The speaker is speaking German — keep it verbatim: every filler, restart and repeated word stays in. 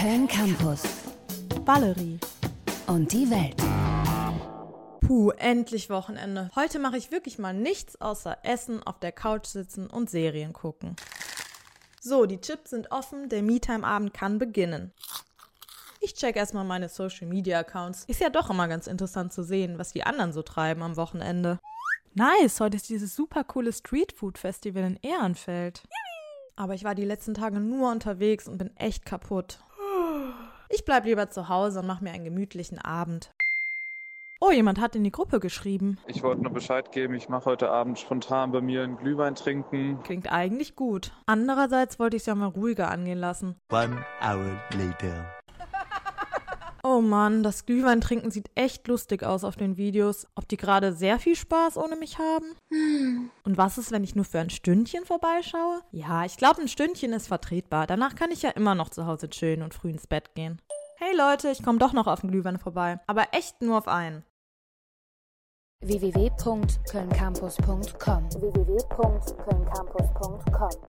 Köln Campus. Valerie. Und die Welt. Puh, endlich Wochenende. Heute mache ich wirklich mal nichts außer essen, auf der Couch sitzen und Serien gucken. So, die Chips sind offen, der Me-Time-Abend kann beginnen. Ich check erstmal meine Social-Media-Accounts. Ist ja doch immer ganz interessant zu sehen, was die anderen so treiben am Wochenende. Nice, heute ist dieses super coole Streetfood-Festival in Ehrenfeld. Aber ich war die letzten Tage nur unterwegs und bin echt kaputt. Ich bleib lieber zu Hause und mache mir einen gemütlichen Abend. Oh, jemand hat in die Gruppe geschrieben. Ich wollte nur Bescheid geben, ich mache heute Abend spontan bei mir einen Glühwein trinken. Klingt eigentlich gut. Andererseits wollte ich es ja mal ruhiger angehen lassen. One hour later. Oh Mann, das Glühweintrinken sieht echt lustig aus auf den Videos. Ob die gerade sehr viel Spaß ohne mich haben? Hm. Und was ist, wenn ich nur für ein Stündchen vorbeischaue? Ja, ich glaube, ein Stündchen ist vertretbar. Danach kann ich ja immer noch zu Hause chillen und früh ins Bett gehen. Hey Leute, ich komme doch noch auf den Glühwein vorbei. Aber echt nur auf einen. w w w punkt köln campus punkt com w w w punkt köln campus punkt com